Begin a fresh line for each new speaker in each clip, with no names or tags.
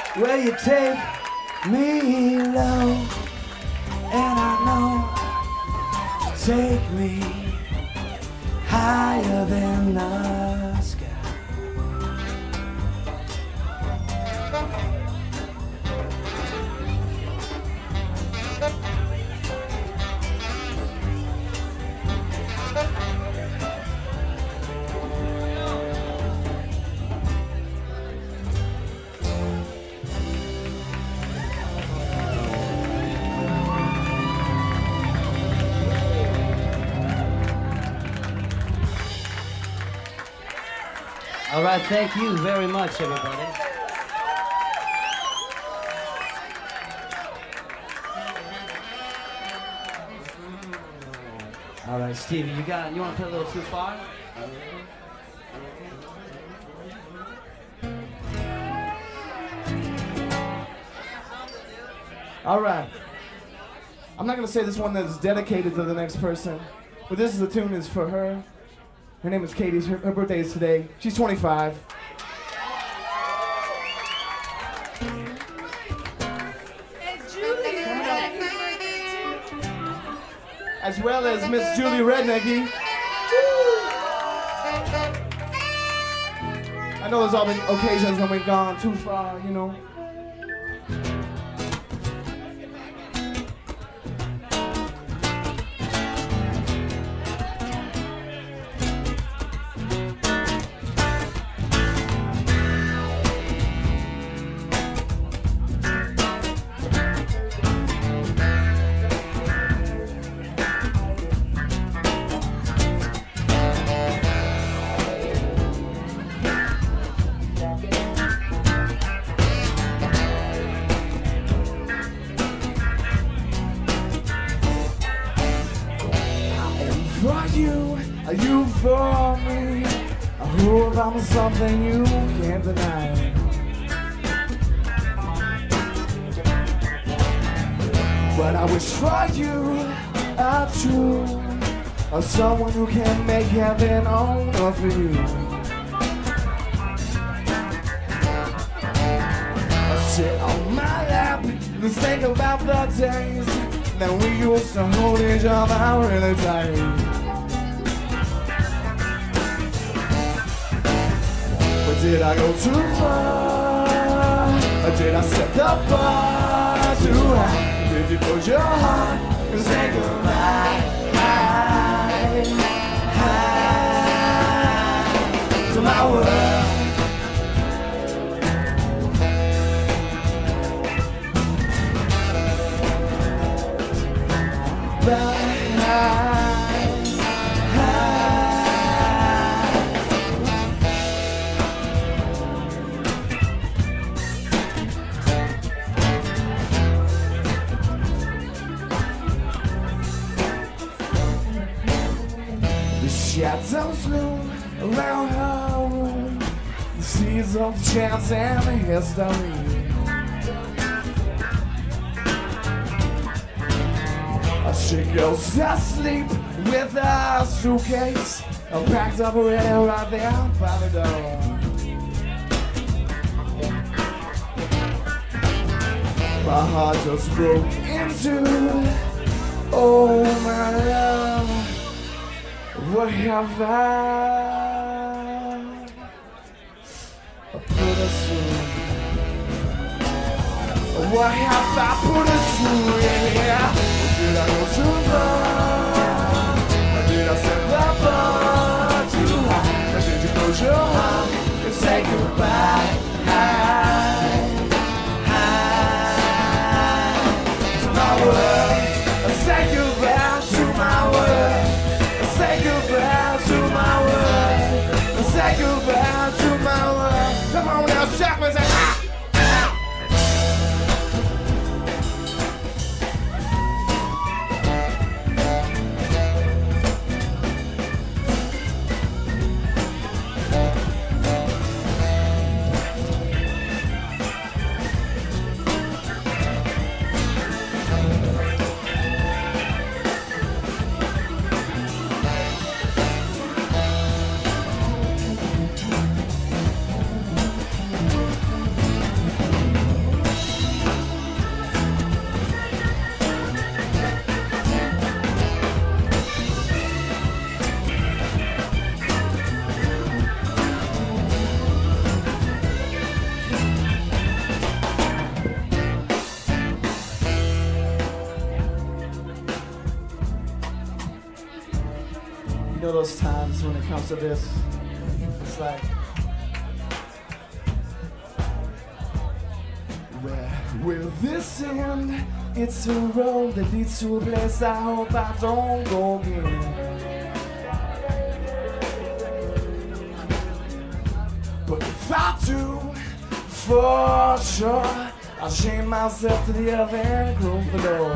Well, you take me low, and I know, take me higher than the sky. All right, thank you very much, everybody. All right, Stevie, you want to play a little Too Far?
All right. I'm not going to say this one that's dedicated to the next person, but this is a tune is for her. Her name is Katie. Her birthday is today. She's 25.
It's Julie.
As well as Miss Julie Rednecky. I know there's all been occasions when we've gone too far, you know. You for me, I hope I'm something you can't deny. But I wish for you a true, someone who can make heaven on earth for you. I sit on my lap and think about the days that we used to hold each other really tight. Did I go too far? Or did I set the bar too high? Did you close your heart and say goodbye? To my world. Shadows loom around her room, the seeds of chance and history. She goes to sleep with a suitcase, packed up already right there by the door. My heart just broke into, oh my love. What have I put us through? What have I put us through? Yeah. Did I go too far? Or did I set the bar too high? Or did you close your heart and say goodbye? To my world, say goodbye to my world. Say goodbye to my world. Say goodbye to my world. Come on now, Jackman, say ah! know those times when it comes to this, it's like, where will this end? It's a road that leads to a place I hope I don't go again. But if I do, for sure, I'll chain myself to the other end and close the door.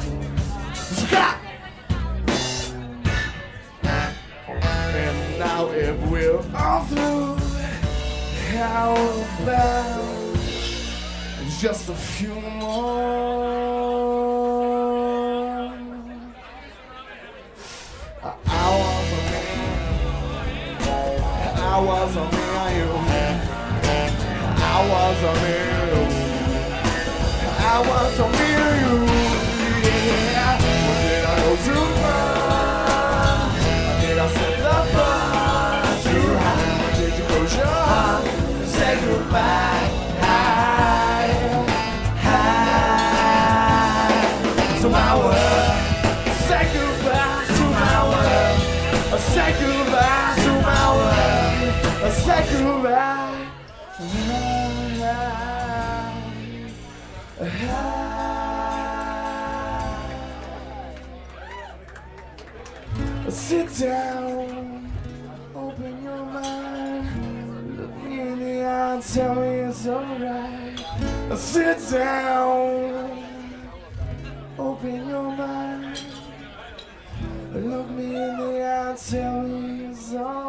And now if we're all through, how about just a few more hours of me, hours of me on you, hours of me, hours of me on you. Yeah. Did I go too far? Did I set the bar too high? Did you close your heart and say goodbye? To my world, say goodbye to my world. Say goodbye to my world. Say goodbye. Sit down, open your mind, look me in the eye and tell me it's alright. Sit down, open your mind, look me in the eye and tell me it's alright.